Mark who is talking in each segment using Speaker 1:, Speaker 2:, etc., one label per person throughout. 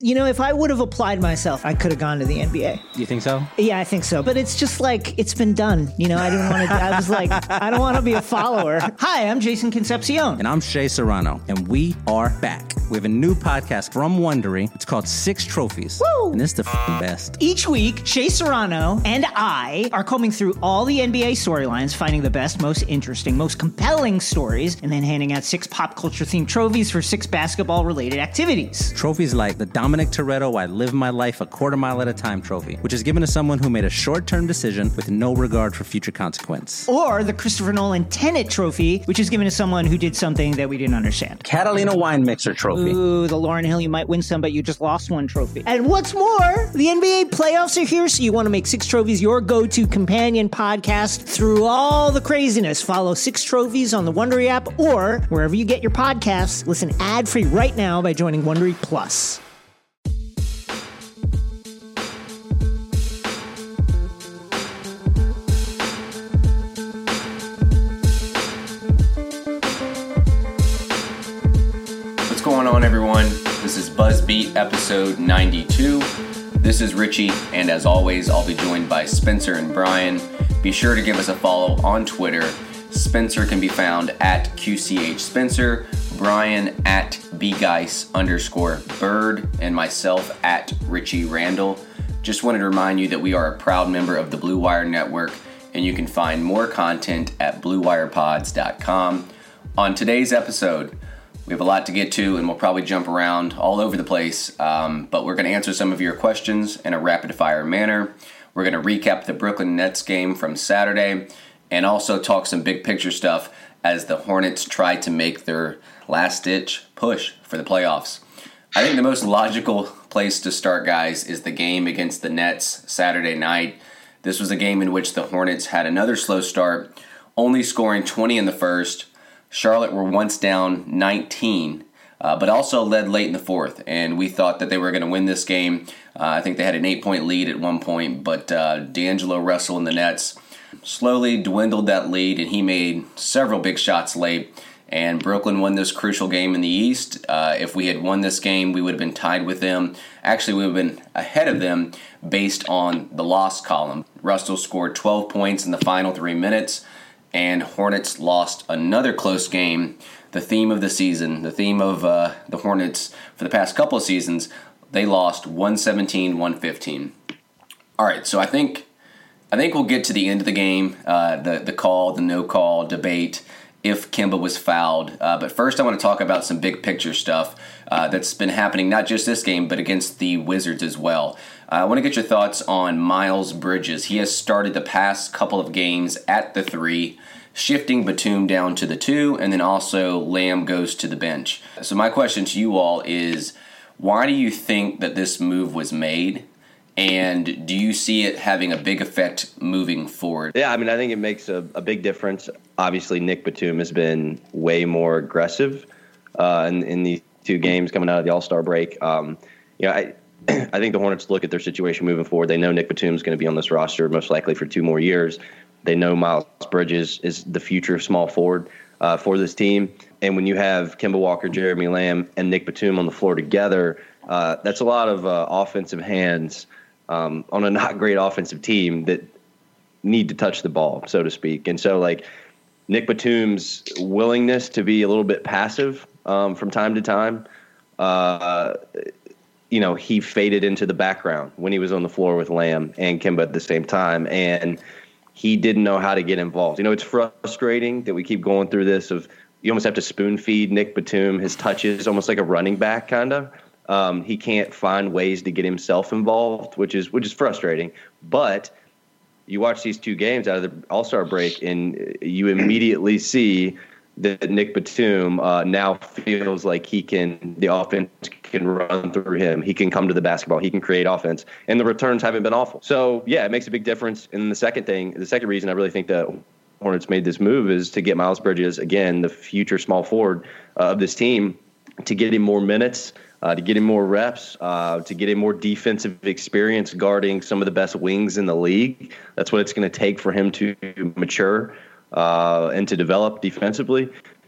Speaker 1: if I would have applied myself, I could have gone to the NBA.
Speaker 2: You think so?
Speaker 1: Yeah, I think so. But it's just like, it's been done. I didn't want to, I was like, I don't want to be a follower. Hi, I'm Jason Concepcion.
Speaker 2: And I'm Shea Serrano. And we are back. We have a new podcast from Wondery. It's called Six Trophies.
Speaker 1: Woo!
Speaker 2: And it's the best.
Speaker 1: Each week, Shea Serrano and I are combing through all the NBA storylines, finding the best, most interesting, most compelling stories, and then handing out 6 pop culture themed trophies for 6 basketball related activities.
Speaker 2: Trophies like the Dominic Toretto I Live My Life a Quarter Mile at a Time trophy, which is given to someone who made a short-term decision with no regard for future consequence.
Speaker 1: Or the Christopher Nolan Tenet trophy, which is given to someone who did something that we didn't understand.
Speaker 2: Catalina Wine Mixer trophy.
Speaker 1: Ooh, the Lauryn Hill, you might win some, but you just lost one trophy. And what's more, the NBA playoffs are here, so you want to make Six Trophies your go-to companion podcast through all the craziness. Follow Six Trophies on the Wondery app or wherever you get your podcasts. Listen ad-free right now by joining Wondery Plus.
Speaker 3: What's going on, everyone? This is BuzzBeat episode 92. This is Richie, and as always, I'll be joined by Spencer and Brian. Be sure to give us a follow on Twitter. Spencer can be found at QCH Spencer, Brian at bgeis_bird, and myself at Richie Randall. Just wanted to remind you that we are a proud member of the Blue Wire Network, and you can find more content at bluewirepods.com. On today's episode, we have a lot to get to, and we'll probably jump around all over the place, but we're going to answer some of your questions in a rapid-fire manner. We're going to recap the Brooklyn Nets game from Saturday, and also talk some big-picture stuff as the Hornets try to make their last-ditch push for the playoffs. I think the most logical place to start, guys, is the game against the Nets Saturday night. This was a game in which the Hornets had another slow start, only scoring 20 in the first. Charlotte were once down 19, but also led late in the fourth, and we thought that they were going to win this game. I think they had an 8-point lead at one point, but D'Angelo Russell and the Nets slowly dwindled that lead, and he made several big shots late, and Brooklyn won this crucial game in the East. If we had won this game, we would have been tied with them. Actually, we would have been ahead of them based on the loss column. Russell scored 12 points in the final 3 minutes, and Hornets lost another close game. The theme of the season, the theme of the Hornets for the past couple of seasons, they lost 117-115. All right, so I think we'll get to the end of the game, the call, the no call debate, if Kemba was fouled. But first I want to talk about some big picture stuff that's been happening, not just this game, but against the Wizards as well. I want to get your thoughts on Miles Bridges. He has started the past couple of games at the 3, shifting Batum down to the 2, and then also Lamb goes to the bench. So my question to you all is, why do you think that this move was made? And do you see it having a big effect moving forward?
Speaker 4: Yeah, I mean, I think it makes a big difference. Obviously, Nick Batum has been way more aggressive in these 2 games coming out of the All-Star break. I think the Hornets look at their situation moving forward. They know Nick Batum is going to be on this roster most likely for 2 more years. They know Miles Bridges is the future small forward for this team. And when you have Kemba Walker, Jeremy Lamb, and Nick Batum on the floor together, that's a lot of offensive hands on a not great offensive team that need to touch the ball, so to speak. And so, Nick Batum's willingness to be a little bit passive from time to time, he faded into the background when he was on the floor with Lamb and Kemba at the same time, and he didn't know how to get involved. It's frustrating that we keep going through this of you almost have to spoon feed Nick Batum his touches, almost like a running back kind of. He can't find ways to get himself involved, which is frustrating. But you watch these 2 games out of the All-Star break, and you immediately see that Nick Batum now feels like the offense can run through him. He can come to the basketball. He can create offense. And the returns haven't been awful. So, yeah, it makes a big difference. And the second reason I really think the Hornets made this move is to get Miles Bridges, again, the future small forward of this team, to get him more minutes, to get him more reps, to get him more defensive experience guarding some of the best wings in the league. That's what it's going to take for him to mature and to develop defensively.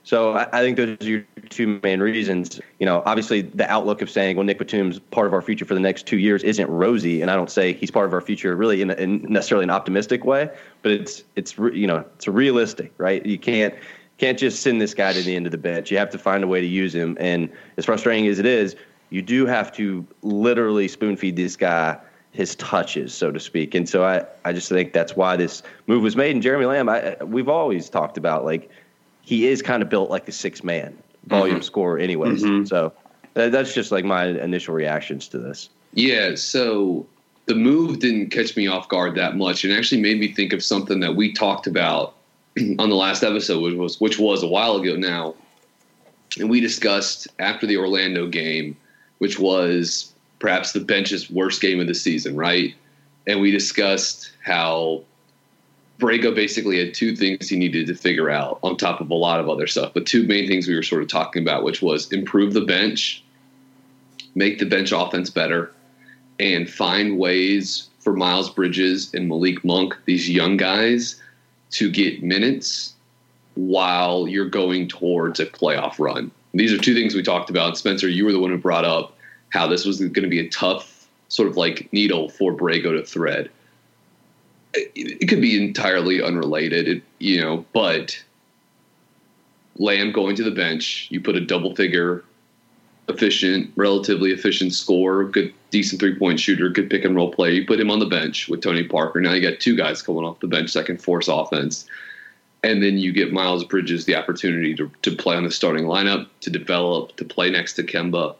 Speaker 4: So I think those are your two main reasons. Obviously the outlook of saying, well, Nick Batum's part of our future for the next 2 years isn't rosy. And I don't say he's part of our future really in necessarily an optimistic way, but it's realistic, right? You can't just send this guy to the end of the bench. You have to find a way to use him. And as frustrating as it is, you do have to literally spoon feed this guy his touches, so to speak. And so I just think that's why this move was made. And Jeremy Lamb, we've always talked about, like, he is kind of built like a six-man volume scorer anyways. So that's just like my initial reactions to this.
Speaker 5: Yeah, so the move didn't catch me off guard that much, and actually made me think of something that we talked about on the last episode, which was a while ago now. And we discussed after the Orlando game, which was perhaps the bench's worst game of the season, right? And we discussed how Borrego basically had two things he needed to figure out on top of a lot of other stuff. But two main things we were sort of talking about, which was improve the bench, make the bench offense better, and find ways for Miles Bridges and Malik Monk, these young guys, to get minutes while you're going towards a playoff run. These are two things we talked about. Spencer, you were the one who brought up how this was going to be a tough sort of like needle for Borrego to thread. It could be entirely unrelated, but Lamb going to the bench, you put a double-figure, relatively efficient scorer, good, decent three-point shooter, good pick-and-roll player. You put him on the bench with Tony Parker. Now you got two guys coming off the bench that can force offense. And then you get Miles Bridges the opportunity to play on the starting lineup, to develop, to play next to Kemba.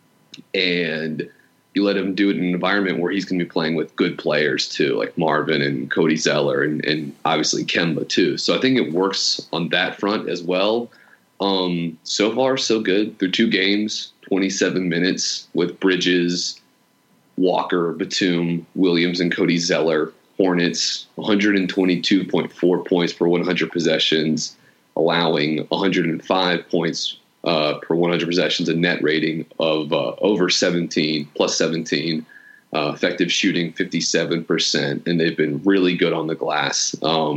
Speaker 5: And you let him do it in an environment where he's going to be playing with good players too, like Marvin and Cody Zeller and obviously Kemba too. So I think it works on that front as well. So far, so good. Through 2 games, 27 minutes with Bridges, Walker, Batum, Williams, and Cody Zeller. Hornets, 122.4 points per 100 possessions, allowing 105 points per 100 possessions, a net rating of over 17, plus 17, effective shooting 57%, and they've been really good on the glass.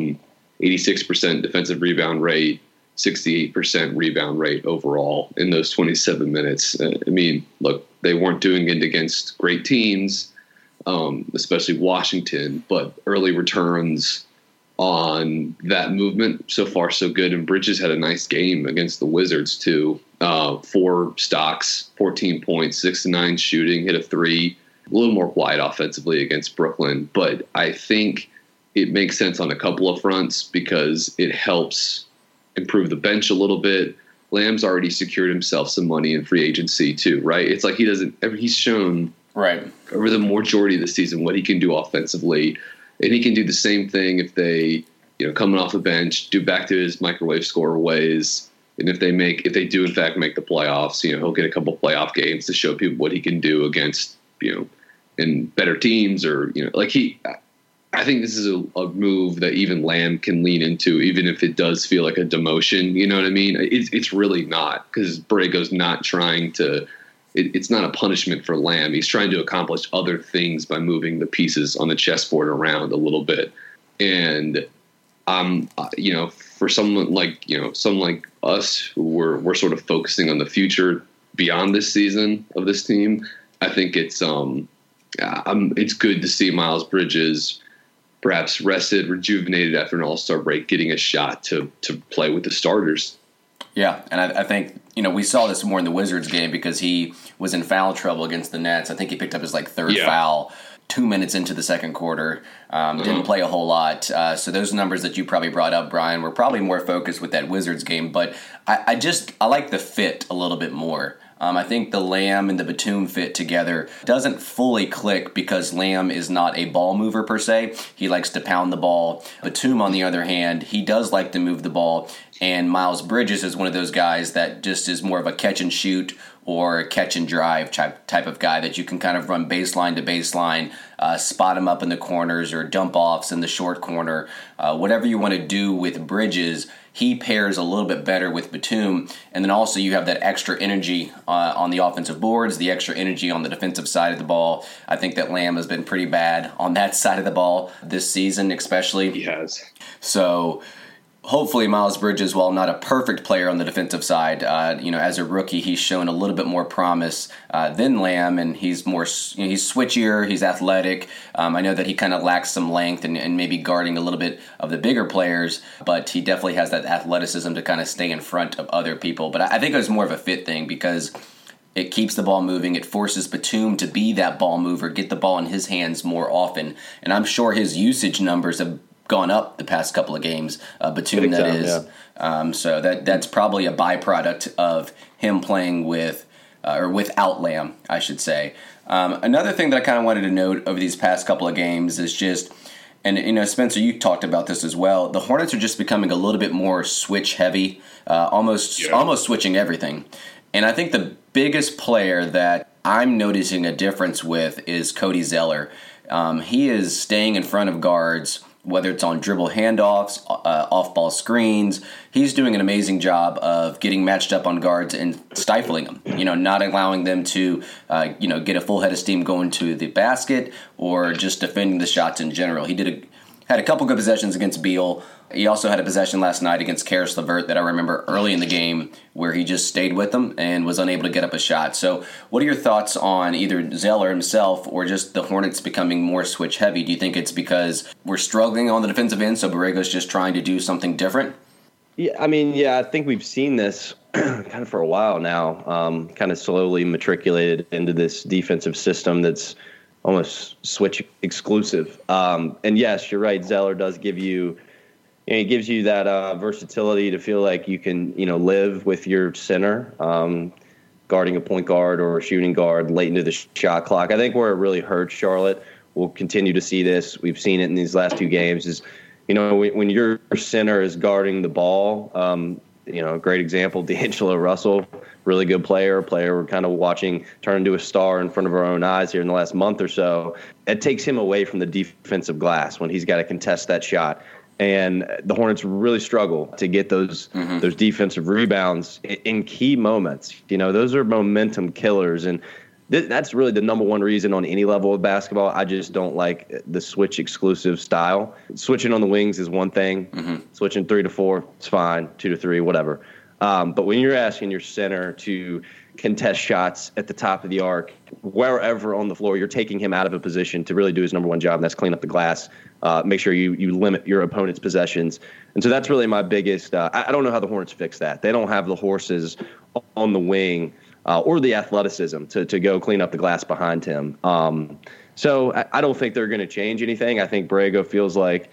Speaker 5: 86% defensive rebound rate, 68% rebound rate overall in those 27 minutes. Look, they weren't doing it against great teams, especially Washington, but early returns on that movement, so far so good. And Bridges had a nice game against the Wizards too. 4 stocks, 14 points, 6-9 shooting, hit a 3, a little more quiet offensively against Brooklyn. But I think it makes sense on a couple of fronts because it helps improve the bench a little bit. Lamb's already secured himself some money in free agency too, right? It's like he's shown right over the majority of the season what he can do offensively. And he can do the same thing if they, coming off the bench, do back to his microwave scorer ways. And if they do in fact make the playoffs, he'll get a couple playoff games to show people what he can do against, in better teams I think this is a move that even Lamb can lean into, even if it does feel like a demotion. You know what I mean? It's really not, because Borrego's not trying to. It's not a punishment for Lamb. He's trying to accomplish other things by moving the pieces on the chessboard around a little bit. And for someone like us, who we're sort of focusing on the future beyond this season of this team, I think it's good to see Miles Bridges perhaps rested, rejuvenated after an All-Star break, getting a shot to play with the starters.
Speaker 3: Yeah, and I think, we saw this more in the Wizards game because he was in foul trouble against the Nets. I think he picked up his third foul 2 minutes into the second quarter. Didn't play a whole lot. So those numbers that you probably brought up, Brian, were probably more focused with that Wizards game. But I like the fit a little bit more. I think the Lamb and the Batum fit together doesn't fully click because Lamb is not a ball mover per se. He likes to pound the ball. Batum, on the other hand, he does like to move the ball. And Miles Bridges is one of those guys that just is more of a catch and shoot or catch and drive type of guy that you can kind of run baseline to baseline, spot him up in the corners or dump offs in the short corner. Whatever you want to do with Bridges, he pairs a little bit better with Batum. And then also you have that extra energy on the offensive boards, the extra energy on the defensive side of the ball. I think that Lamb has been pretty bad on that side of the ball this season especially.
Speaker 5: He has.
Speaker 3: So hopefully Miles Bridges, while not a perfect player on the defensive side, as a rookie, he's shown a little bit more promise than Lamb, and he's more, he's switchier, he's athletic. I know that he kind of lacks some length and maybe guarding a little bit of the bigger players, but he definitely has that athleticism to kind of stay in front of other people. But I think it was more of a fit thing because it keeps the ball moving. It forces Batum to be that ball mover, get the ball in his hands more often. And I'm sure his usage numbers have gone up the past couple of games. Batum, that is. Yeah. So that's probably a byproduct of him playing with or without Lamb, I should say. Another thing that I kind of wanted to note over these past couple of games is just, and Spencer, you talked about this as well, the Hornets are just becoming a little bit more switch heavy, almost switching everything. And I think the biggest player that I'm noticing a difference with is Cody Zeller. He is staying in front of guards, whether it's on dribble handoffs, off-ball screens. He's doing an amazing job of getting matched up on guards and stifling them, not allowing them to, get a full head of steam going to the basket or just defending the shots in general. He had a couple good possessions against Beal. He also had a possession last night against Karis LeVert that I remember early in the game where he just stayed with them and was unable to get up a shot. So what are your thoughts on either Zeller himself or just the Hornets becoming more switch heavy? Do you think it's because we're struggling on the defensive end, so Borrego's just trying to do something different?
Speaker 4: Yeah, I think we've seen this kind of for a while now, kind of slowly matriculated into this defensive system that's almost switch exclusive. And yes, you're right, Zeller does give you, it gives you that versatility to feel like you can, live with your center, guarding a point guard or a shooting guard late into the shot clock. I think where it really hurts Charlotte, we'll continue to see this. We've seen it in these last two games is, when your center is guarding the ball, a great example, D'Angelo Russell, really good player, a player we're kind of watching turn into a star in front of our own eyes here in the last month or so. It takes him away from the defensive glass when he's got to contest that shot. And the Hornets really struggle to get those defensive rebounds in key moments. Those are momentum killers. And that's really the number one reason on any level of basketball. I just don't like the switch exclusive style. Switching on the wings is one thing. Switching 3 to 4, it's fine. 2 to 3, whatever. But when you're asking your center to contest shots at the top of the arc, wherever on the floor, you're taking him out of a position to really do his number one job, and that's clean up the glass. Make sure you limit your opponent's possessions. And so that's really my biggest I don't know how the Hornets fix that. They don't have the horses on the wing or the athleticism to go clean up the glass behind him. So I don't think they're going to change anything. I think Borrego feels like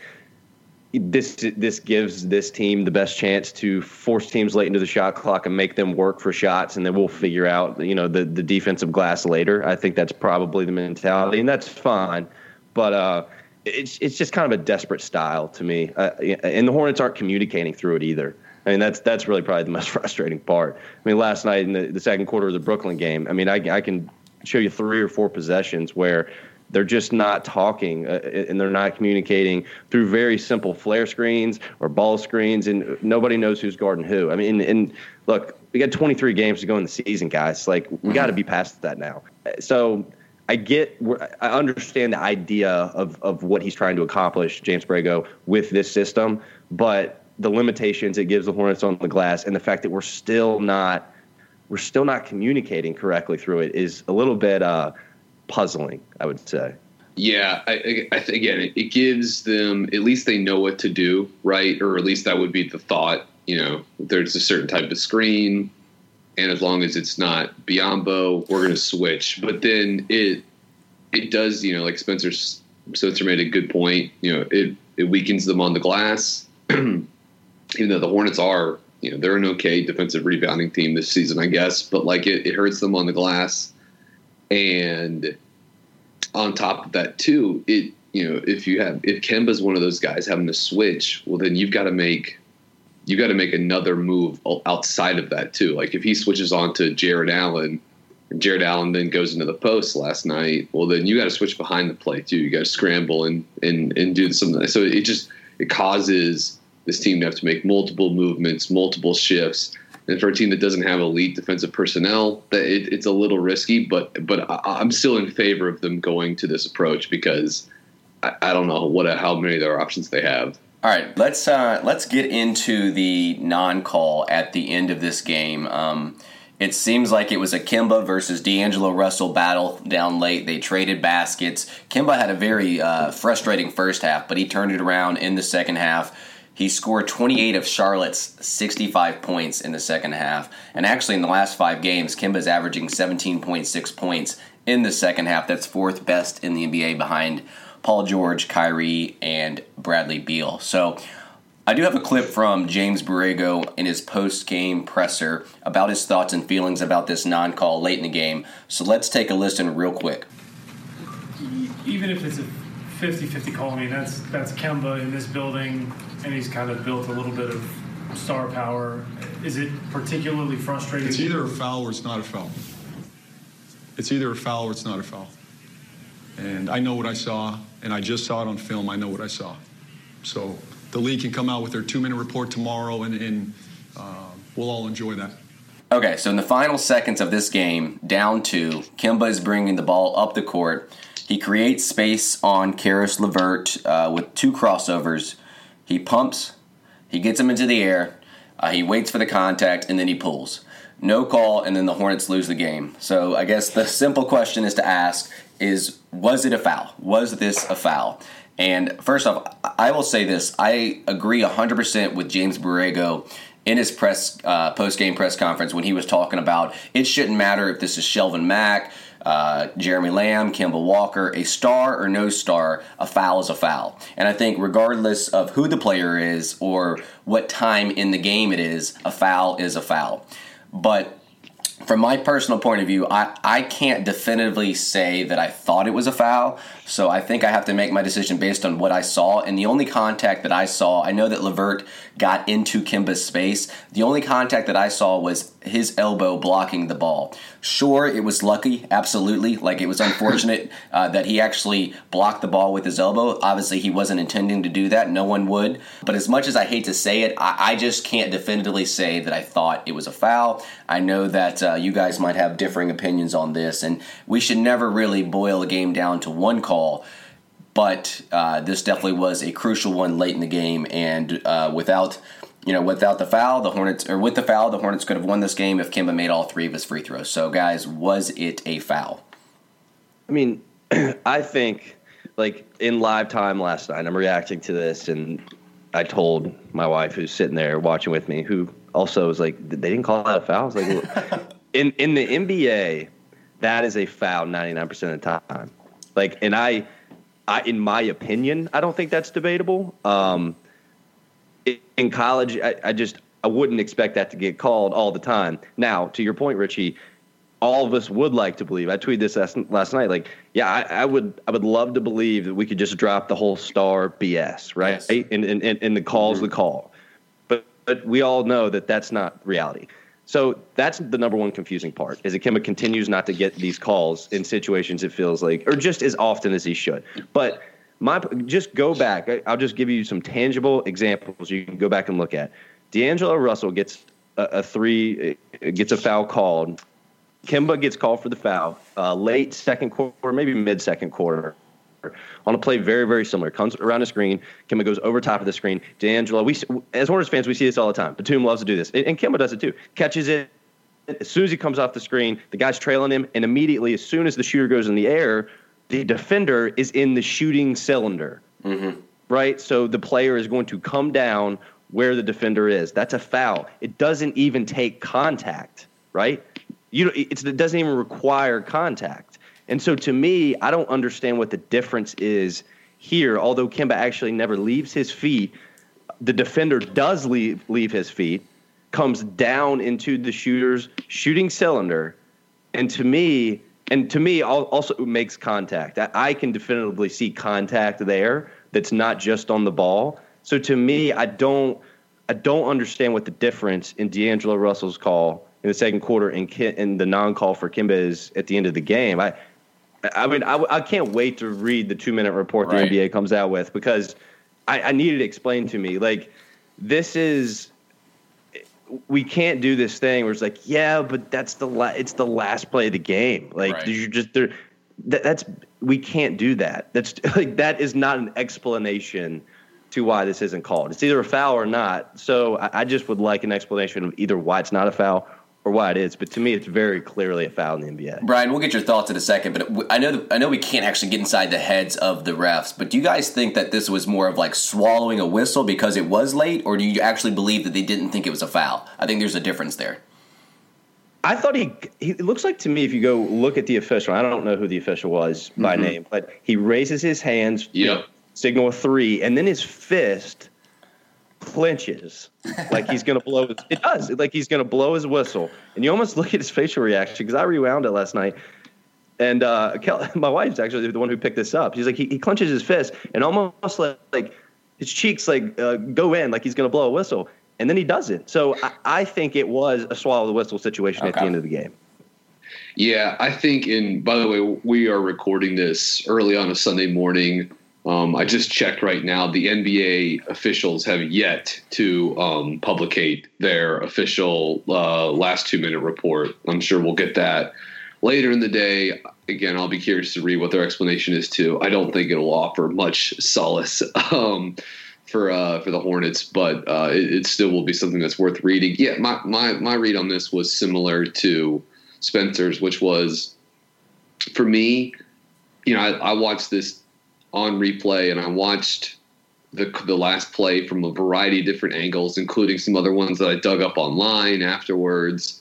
Speaker 4: this gives this team the best chance to force teams late into the shot clock and make them work for shots, and then we'll figure out the defensive glass later. I think that's probably the mentality, and that's fine. But it's just kind of a desperate style to me, and the Hornets aren't communicating through it either. I mean, that's really probably the most frustrating part. I mean, last night in the second quarter of the Brooklyn game, I mean, I can show you 3 or 4 possessions where they're just not talking and they're not communicating through very simple flare screens or ball screens, and nobody knows who's guarding who. I mean, and look, we got 23 games to go in the season, guys. Like, we got to be past that now. So I understand the idea of what he's trying to accomplish, James Borrego, with this system, but the limitations it gives the Hornets on the glass and the fact that we're still not communicating correctly through it is a little bit puzzling, I would say.
Speaker 5: Yeah, again, it gives them, at least they know what to do, right? Or at least that would be the thought. There's a certain type of screen, and as long as it's not Biyombo, we're going to switch. But then it does, like Spencer made a good point. It weakens them on the glass. Even though the Hornets are, they're an okay defensive rebounding team this season, I guess, but it hurts them on the glass. And on top of that too, if Kemba's one of those guys having to switch, well, then you've got to make another move outside of that too. Like if he switches on to Jared Allen, and Jared Allen then goes into the post last night, well, then you got to switch behind the play too. You got to scramble and do something. So it causes this team to have to make multiple movements, multiple shifts. And for a team that doesn't have elite defensive personnel, it's a little risky, but I'm still in favor of them going to this approach because I don't know how many of their options they have.
Speaker 3: All right, let's get into the non-call at the end of this game. It seems like it was a Kemba versus D'Angelo Russell battle down late. They traded baskets. Kemba had a very frustrating first half, but he turned it around in the second half. He scored 28 of Charlotte's 65 points in the second half. And actually, in the last 5 games, Kemba's averaging 17.6 points in the second half. That's 4th best in the NBA behind Paul George, Kyrie, and Bradley Beal. So I do have a clip from James Borrego in his post-game presser about his thoughts and feelings about this non-call late in the game. So let's take a listen real quick.
Speaker 6: Even if it's a 50-50 call, I mean, that's Kemba in this building, and he's kind of built a little bit of star power. Is it particularly frustrating?
Speaker 7: It's either a foul or it's not a foul. It's either a foul or it's not a foul. And I know what I saw, and I just saw it on film. I know what I saw. So the league can come out with their 2-minute report tomorrow, and we'll all enjoy that.
Speaker 3: Okay, so in the final seconds of this game, down 2, Kemba is bringing the ball up the court. He creates space on Karis LeVert with 2 crossovers. He pumps, he gets him into the air, he waits for the contact, and then he pulls. No call, and then the Hornets lose the game. So I guess the simple question is to ask is, was it a foul? Was this a foul? And first off, I will say this. I agree 100% with James Borrego in his post-game press conference when he was talking about it shouldn't matter if this is Shelvin Mack, Jeremy Lamb, Kemba Walker, a star or no star, a foul is a foul. And I think regardless of who the player is or what time in the game it is a foul. But from my personal point of view, I can't definitively say that I thought it was a foul, so I think I have to make my decision based on what I saw. And the only contact that I saw, I know that LeVert got into Kemba's space. The only contact that I saw was his elbow blocking the ball. Sure, it was lucky, absolutely. Like, it was unfortunate that he actually blocked the ball with his elbow. Obviously, he wasn't intending to do that. No one would. But as much as I hate to say it, I just can't definitively say that I thought it was a foul. I know that you guys might have differing opinions on this, and we should never really boil a game down to one call. But this definitely was a crucial one late in the game, and without the foul, the Hornets could have won this game if Kemba made all 3 of his free throws. So, guys, was it a foul?
Speaker 4: I mean, I think, like, in live time last night, I'm reacting to this, and I told my wife, who's sitting there watching with me, who also was like, they didn't call that a foul? I was like, look, in the NBA, that is a foul 99% of the time. Like, and I, in my opinion, I don't think that's debatable. In college, I wouldn't expect that to get called all the time. Now, to your point, Richie, all of us would like to believe. I tweeted this last night. Like, yeah, I would love to believe that we could just drop the whole star BS, right? Yes. And the call's the call. But we all know that that's not reality. So that's the number one confusing part, is that Kemba continues not to get these calls in situations it feels like, or just as often as he should. But just go back. I'll just give you some tangible examples you can go back and look at. D'Angelo Russell gets a foul called. Kemba gets called for the foul late second quarter, maybe mid-second quarter, on a play very, very similar. Comes around the screen. Kemba goes over top of the screen. D'Angelo, as Hornets fans, we see this all the time. Batum loves to do this, and Kemba does it too. Catches it. As soon as he comes off the screen, the guy's trailing him, and immediately, as soon as the shooter goes in the air, the defender is in the shooting cylinder, right? So the player is going to come down where the defender is. That's a foul. It doesn't even take contact, right? It doesn't even require contact. And so to me, I don't understand what the difference is here. Although Kemba actually never leaves his feet, the defender does leave his feet, comes down into the shooter's shooting cylinder, and to me also makes contact. I can definitively see contact there that's not just on the ball. So to me, I don't understand what the difference in D'Angelo Russell's call in the second quarter and the non-call for Kemba is at the end of the game. I can't wait to read the 2-minute report the NBA comes out with, because I need it explained to me. Like, we can't do this thing where it's like, yeah, but it's the last play of the game. Like, you're just there. We can't do that. That's like, that is not an explanation to why this isn't called. It's either a foul or not. So I just would like an explanation of either why it's not a foul or why it is. But to me, it's very clearly a foul in the NBA.
Speaker 3: Brian, we'll get your thoughts in a second, but I know we can't actually get inside the heads of the refs, but do you guys think that this was more of like swallowing a whistle because it was late, or do you actually believe that they didn't think it was a foul? I think there's a difference there.
Speaker 4: I thought it looks like to me, if you go look at the official, I don't know who the official was by name, but he raises his hands, signal a 3, and then his fist clenches like he's going to blow it does, like he's going to blow his whistle. And you almost look at his facial reaction, because I rewound it last night. And my wife's actually the one who picked this up. She's like, he clenches his fist and almost like his cheeks go in like he's going to blow a whistle. And then he doesn't. So I think it was a swallow the whistle situation at the end of the game.
Speaker 5: Yeah, I think, and by the way, we are recording this early on a Sunday morning. I just checked right now. The NBA officials have yet to publicate their official last 2-minute report. I'm sure we'll get that later in the day. Again, I'll be curious to read what their explanation is too. I don't think it'll offer much solace for the Hornets, but it still will be something that's worth reading. Yeah, my read on this was similar to Spencer's, which was, for me, I watched this on replay, and I watched the last play from a variety of different angles, including some other ones that I dug up online afterwards.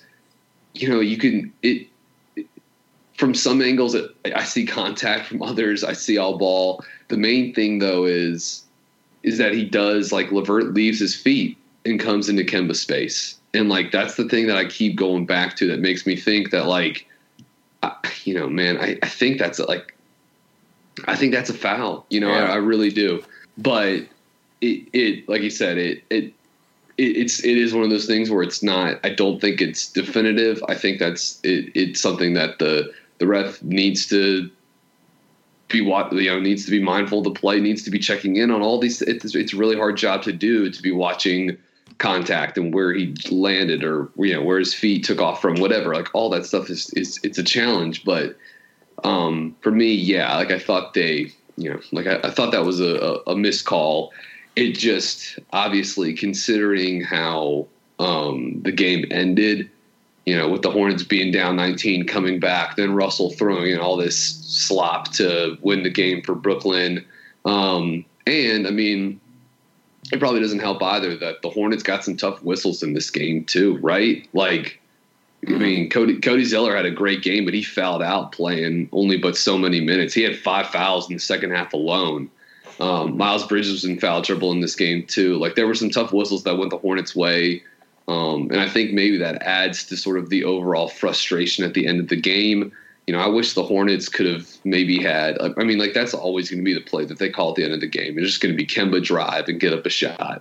Speaker 5: From some angles, I see contact. From others, I see all ball. The main thing, though, is that he does, like, LeVert leaves his feet and comes into Kemba's space. And, like, that's the thing that I keep going back to that makes me think that, like, I think that's I think that's a foul. I really do. But it like you said, it is one of those things where it's not. I don't think it's definitive. I think that's it's something that the ref needs to be needs to be mindful of the play, needs to be checking in on all these. It's a really hard job to do, to be watching contact and where he landed, or where his feet took off from, whatever. Like, all that stuff it's a challenge. But for me, I thought I thought that was a missed call. It just, obviously, considering how the game ended, with the Hornets being down 19, coming back, then Russell throwing in all this slop to win the game for Brooklyn. And, I mean, it probably doesn't help either that the Hornets got some tough whistles in this game too, right? Like, I mean, Cody Zeller had a great game, but he fouled out playing only but so many minutes. He had 5 fouls in the second half alone. Miles Bridges was in foul trouble in this game too. Like, there were some tough whistles that went the Hornets' way. And I think maybe that adds to sort of the overall frustration at the end of the game. I wish the Hornets could have maybe had, I mean, like, that's always going to be the play that they call at the end of the game. It's just going to be Kemba drive and get up a shot.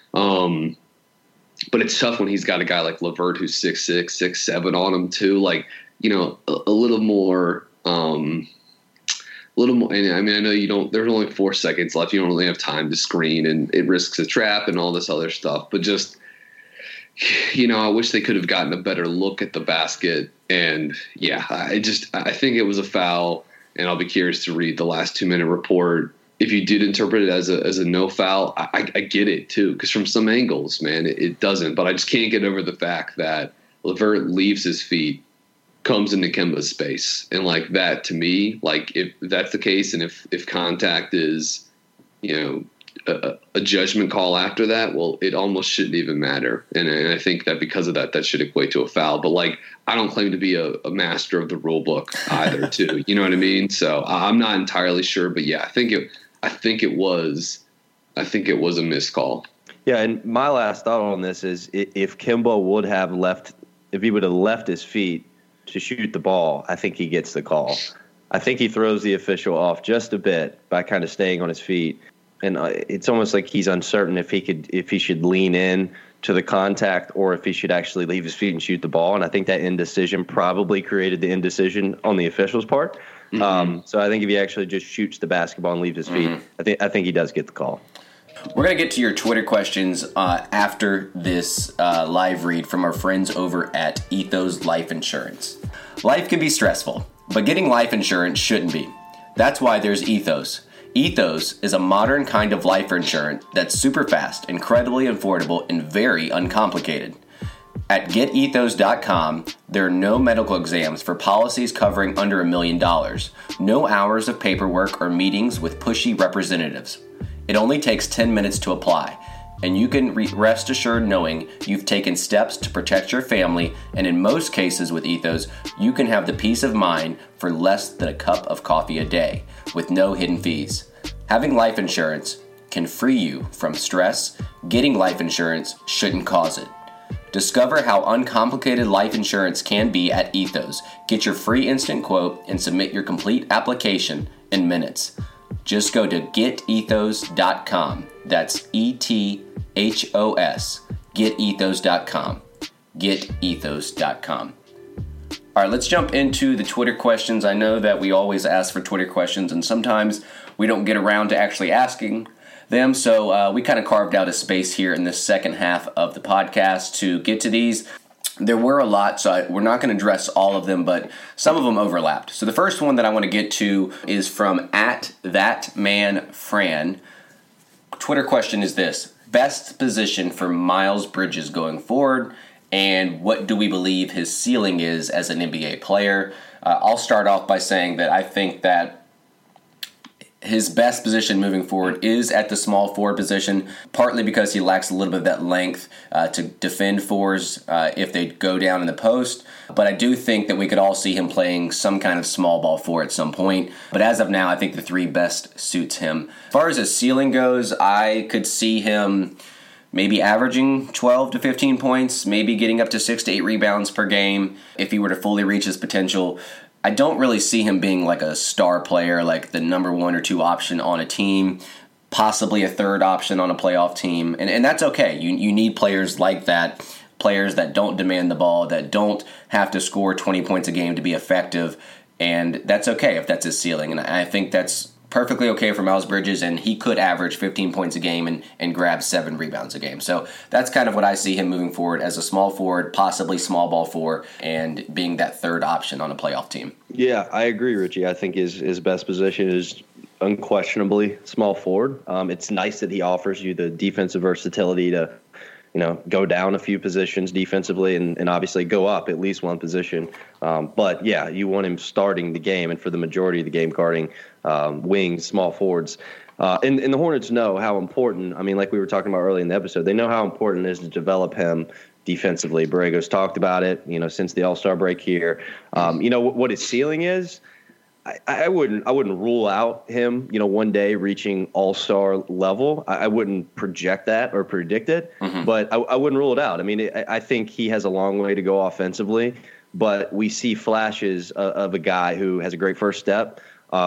Speaker 5: But it's tough when he's got a guy like LeVert who's 6'6", 6'7" on him too. Like, a little more. And I mean, I know there's only 4 seconds left. You don't really have time to screen, and it risks a trap and all this other stuff. But just, I wish they could have gotten a better look at the basket. And I think it was a foul, and I'll be curious to read the last 2-minute report. If you did interpret it as a no foul, I get it too, because from some angles, man, it doesn't. But I just can't get over the fact that LeVert leaves his feet, comes into Kemba's space, and like that, to me, like, if that's the case, and if contact is, a judgment call after that, well, it almost shouldn't even matter. And I think that because of that should equate to a foul. But, like, I don't claim to be a master of the rule book either, too. You know what I mean? So I'm not entirely sure, but I think it was a missed call.
Speaker 4: Yeah, and my last thought on this is, if Kemba would have left his feet to shoot the ball, I think he gets the call. I think he throws the official off just a bit by kind of staying on his feet. And it's almost like he's uncertain if he should lean in to the contact or if he should actually leave his feet and shoot the ball. And I think that indecision probably created the indecision on the official's part. Mm-hmm. So I think if he actually just shoots the basketball and leaves his feet, I think he does get the call.
Speaker 3: We're going to get to your Twitter questions after this live read from our friends over at Ethos Life Insurance. Life can be stressful, but getting life insurance shouldn't be. That's why there's Ethos. Ethos is a modern kind of life insurance that's super fast, incredibly affordable, and very uncomplicated. At GetEthos.com, there are no medical exams for policies covering under $1 million, no hours of paperwork or meetings with pushy representatives. It only takes 10 minutes to apply, and you can rest assured knowing you've taken steps to protect your family, and in most cases with Ethos, you can have the peace of mind for less than a cup of coffee a day, with no hidden fees. Having life insurance can free you from stress. Getting life insurance shouldn't cause it. Discover how uncomplicated life insurance can be at Ethos. Get your free instant quote and submit your complete application in minutes. Just go to getethos.com. That's ETHOS. Getethos.com. Getethos.com. All right, let's jump into the Twitter questions. I know that we always ask for Twitter questions, and sometimes we don't get around to actually asking them, so we kind of carved out a space here in the second half of the podcast to get to these. There were a lot, so we're not going to address all of them, but some of them overlapped. So the first one that I want to get to is from @ThatManFran. Twitter question is this: best position for Miles Bridges going forward, and what do we believe his ceiling is as an NBA player? I'll start off by saying that I think that his best position moving forward is at the small forward position, partly because he lacks a little bit of that length to defend fours if they go down in the post. But I do think that we could all see him playing some kind of small ball four at some point. But as of now, I think the three best suits him. As far as his ceiling goes, I could see him maybe averaging 12 to 15 points, maybe getting up to 6 to 8 rebounds per game if he were to fully reach his potential. I don't really see him being like a star player, like the number 1 or 2 option on a team, possibly a third option on a playoff team. And that's okay. You need players like that, players that don't demand the ball, that don't have to score 20 points a game to be effective. And that's okay if that's his ceiling. And I think that's perfectly okay for Miles Bridges, and he could average 15 points a game and grab 7 rebounds a game. So that's kind of what I see him moving forward as a small forward, possibly small ball 4, and being that third option on a playoff team.
Speaker 4: Yeah, I agree, Richie. I think his best position is unquestionably small forward. It's nice that he offers you the defensive versatility to, go down a few positions defensively and obviously go up at least one position. But yeah, you want him starting the game, and for the majority of the game, guarding wings, small forwards. And the Hornets know how important, like we were talking about early in the episode, they know how important it is to develop him defensively. Borrego's talked about it, since the All-Star break here. What his ceiling is, I wouldn't rule out him, one day reaching all-star level. I wouldn't project that or predict it, but I wouldn't rule it out. I think he has a long way to go offensively, but we see flashes of a guy who has a great first step,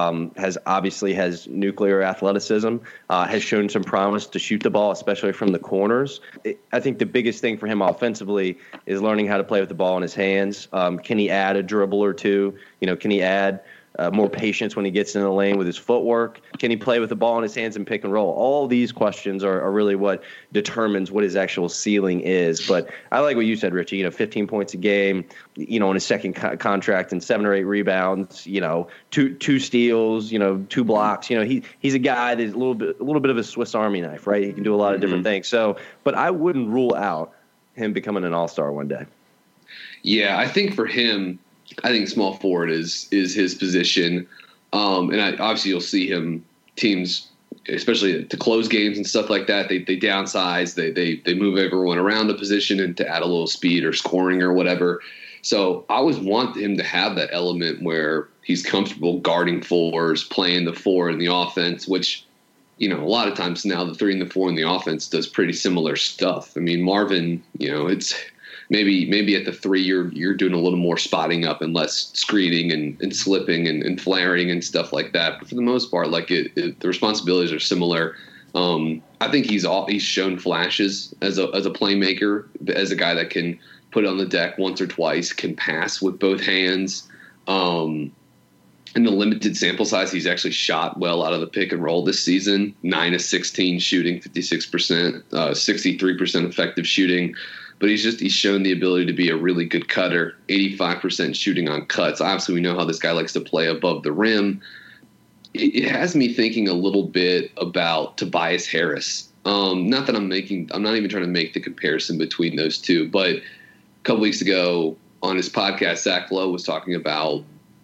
Speaker 4: has nuclear athleticism, has shown some promise to shoot the ball, especially from the corners. I think the biggest thing for him offensively is learning how to play with the ball in his hands. Can he add a dribble or two? Can he add more patience when he gets in the lane with his footwork? Can he play with the ball in his hands and pick and roll? All these questions are really what determines what his actual ceiling is. But I like what you said, Richie. 15 points a game, in his second contract, and 7 or 8 rebounds. Two steals. 2 blocks. He's a guy that's a little bit of a Swiss Army knife, right? He can do a lot of different things. So, but I wouldn't rule out him becoming an all-star one day.
Speaker 5: Yeah, I think for him, I think small forward is his position. And obviously you'll see him, teams, especially to close games and stuff like that, they downsize, they move everyone around the position and to add a little speed or scoring or whatever. So I always want him to have that element where he's comfortable guarding fours, playing the 4 in the offense, which, a lot of times now the 3 and the 4 in the offense does pretty similar stuff. Marvin, it's maybe at the 3 you're doing a little more spotting up and less screening and slipping and flaring and stuff like that. But for the most part, the responsibilities are similar. I think he's shown flashes as a playmaker, as a guy that can put it on the deck once or twice, can pass with both hands. In the limited sample size, he's actually shot well out of the pick and roll this season. 9 of 16 shooting, 56%, 63% effective shooting. But he's shown the ability to be a really good cutter, 85% shooting on cuts. Obviously, we know how this guy likes to play above the rim. it has me thinking a little bit about Tobias Harris. Not that I'm not even trying to make the comparison between those two, but a couple weeks ago on his podcast, Zach Lowe was talking about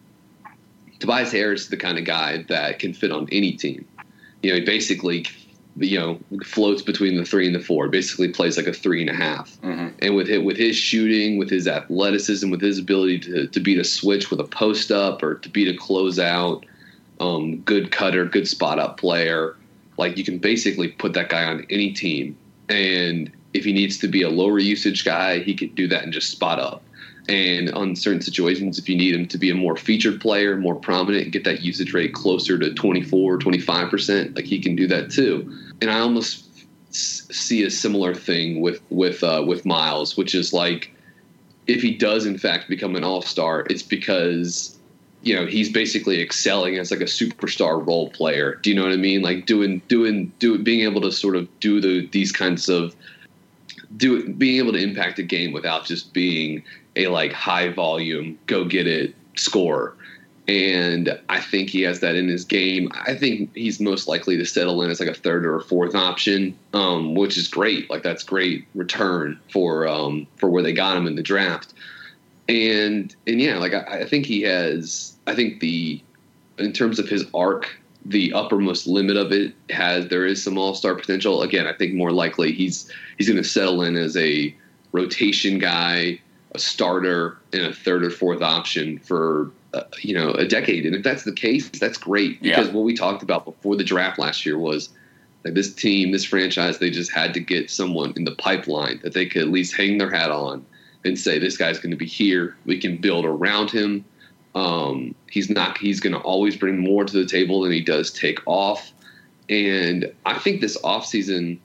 Speaker 5: Tobias Harris is the kind of guy that can fit on any team. He basically, floats between the 3 and the 4, basically plays like a 3.5. Mm-hmm. And with his shooting, with his athleticism, with his ability to beat a switch with a post up or to beat a closeout, good cutter, good spot up player, like you can basically put that guy on any team. And if he needs to be a lower usage guy, he can do that and just spot up. And on certain situations, if you need him to be a more featured player, more prominent, and get that usage rate closer to 24, 25%, like he can do that too. And I almost see a similar thing with Miles, which is like, if he does in fact become an all-star, it's because, he's basically excelling as like a superstar role player. Do you know what I mean? Like being able to sort of do these kinds of being able to impact a game without just being a like high volume, go get it scorer. And I think he has that in his game. I think he's most likely to settle in as like a 3rd or a 4th option, which is great. Like that's great return for where they got him in the draft. And yeah, like I think he has. I think in terms of his arc, the uppermost limit of it there is some all-star potential. Again, I think more likely he's going to settle in as a rotation guy, a starter, and a 3rd or 4th option for a decade. And if that's the case, that's great, because what we talked about before the draft last year was like this team, this franchise, they just had to get someone in the pipeline that they could at least hang their hat on and say, this guy's going to be here. We can build around him. He's going to always bring more to the table than he does take off. And I think this offseason,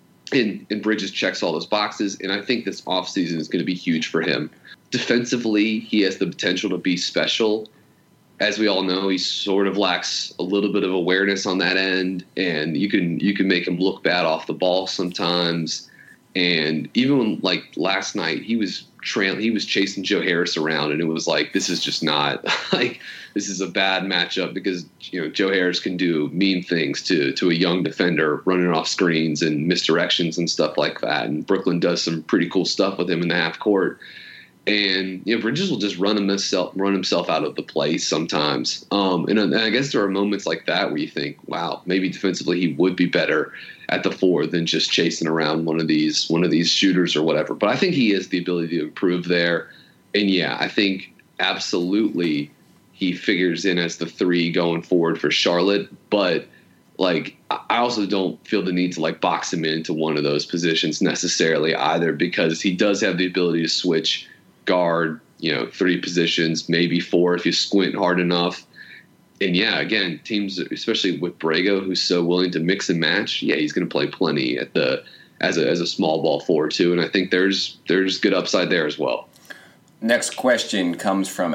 Speaker 5: and Bridges checks all those boxes, and I think this offseason is going to be huge for him. Defensively, he has the potential to be special. As we all know, he sort of lacks a little bit of awareness on that end, and you can make him look bad off the ball sometimes. And even when, like last night, he was chasing Joe Harris around, and it was like, this is just not like, this is a bad matchup, because Joe Harris can do mean things to a young defender, running off screens and misdirections and stuff like that. And Brooklyn does some pretty cool stuff with him in the half court. And Bridges will just run himself out of the play sometimes. And I guess there are moments like that where you think, wow, maybe defensively he would be better at the 4 than just chasing around one of these shooters or whatever. But I think he has the ability to improve there. And yeah, I think absolutely he figures in as the 3 going forward for Charlotte. But like, I also don't feel the need to like box him into one of those positions necessarily either, because he does have the ability to switch guard, 3 positions, maybe 4 if you squint hard enough. And yeah, again, teams, especially with Borrego, who's so willing to mix and match, yeah, he's going to play plenty as a small ball 4 too. And I think there's good upside there as well.
Speaker 3: Next question comes from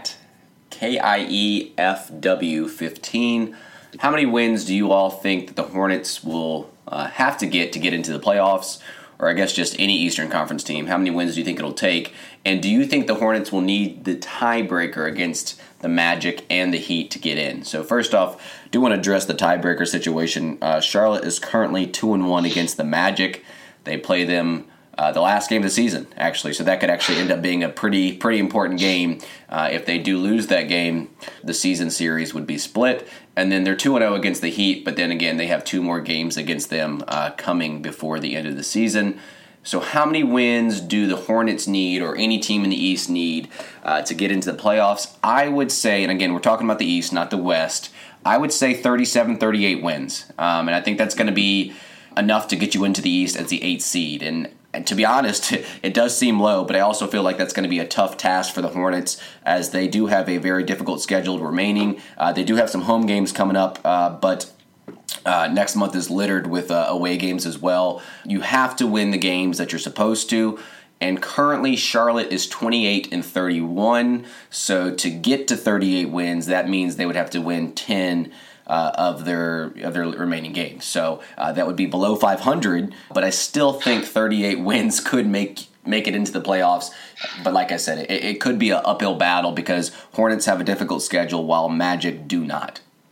Speaker 3: @KIEFW15. How many wins do you all think that the Hornets will have to get into the playoffs? Or I guess just any Eastern Conference team. How many wins do you think it'll take? And do you think the Hornets will need the tiebreaker against the Magic and the Heat to get in? So first off, I do want to address the tiebreaker situation. Charlotte is currently 2-1 against the Magic. They play them the last game of the season, actually. So that could actually end up being a pretty important game. If they do lose that game, the season series would be split. And then they're 2-0 against the Heat, but then again, they have 2 more games against them coming before the end of the season. So how many wins do the Hornets need, or any team in the East need, to get into the playoffs? I would say, and again, we're talking about the East, not the West, I would say 37-38 wins. And I think that's going to be enough to get you into the East as the 8th seed. And to be honest, it does seem low, but I also feel like that's going to be a tough task for the Hornets, as they do have a very difficult schedule remaining. They do have some home games coming up, but next month is littered with away games as well. You have to win the games that you're supposed to, and currently Charlotte is 28-31. So to get to 38 wins, that means they would have to win 10 of their remaining games. So that would be below 500, but I still think 38 wins could make it into the playoffs. But like I said, it could be an uphill battle, because Hornets have a difficult schedule while Magic do not.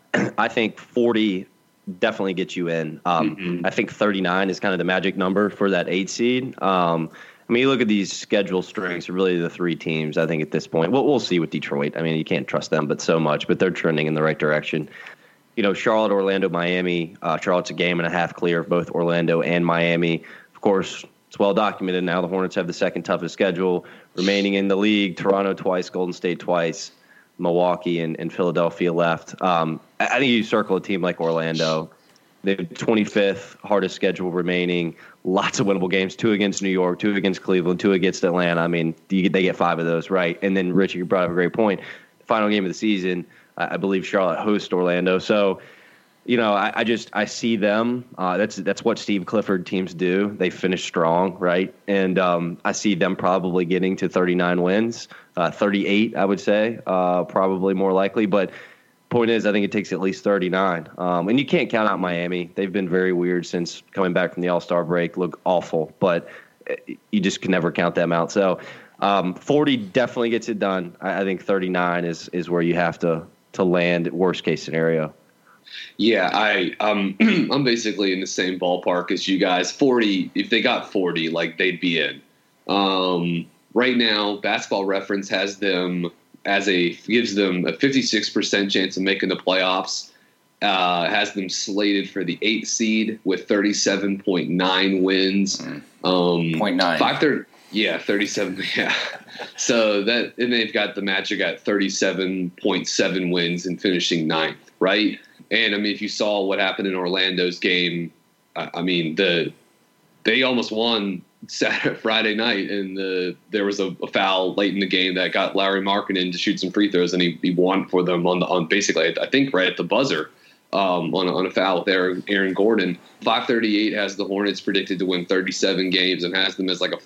Speaker 4: I think 40 definitely gets you in. I think 39 is kind of the magic number for that 8 seed. I mean, you look at these schedule strengths, really the 3 teams, I think, at this point. We'll see with Detroit. I mean, you can't trust them but so much, but they're trending in the right direction. You know, Charlotte, Orlando, Miami. Charlotte's a game and a half clear of both Orlando and Miami. Of course, it's well documented now. The Hornets have the second toughest schedule remaining in the league. Toronto twice, Golden State twice, Milwaukee and Philadelphia left. I think you circle a team like Orlando. They have 25th hardest schedule remaining. Lots of winnable games, 2 against New York, 2 against Cleveland, 2 against Atlanta. I mean, they get 5 of those, right? And then, Richie, you brought up a great point. Final game of the season, I believe Charlotte hosts Orlando. So, you know, I see them. That's what Steve Clifford teams do. They finish strong, right? And I see them probably getting to 39 wins, 38, I would say, probably more likely. But point is, I think it takes at least 39. And you can't count out Miami. They've been very weird since coming back from the All-Star break, look awful. But you just can never count them out. So 40 definitely gets it done. I think 39 is where you have to land, worst case scenario.
Speaker 5: Yeah, I'm basically in the same ballpark as you guys. 40, if they got 40, like, they'd be in. Right now, Basketball Reference has them gives them a 56% chance of making the playoffs. Has them slated for the 8th seed with 37.9 wins.
Speaker 3: 0.9.
Speaker 5: 530. Yeah, 37. Yeah. So and they've got the Magic at 37.7 wins and finishing 9th, right? And I mean, if you saw what happened in Orlando's game, I mean, they almost won Friday night, and there was a foul late in the game that got Larry Markkinen to shoot some free throws, and he won for them on basically, I think, right at the buzzer. On a foul with Aaron Gordon. 538 has the Hornets predicted to win 37 games and has them as like a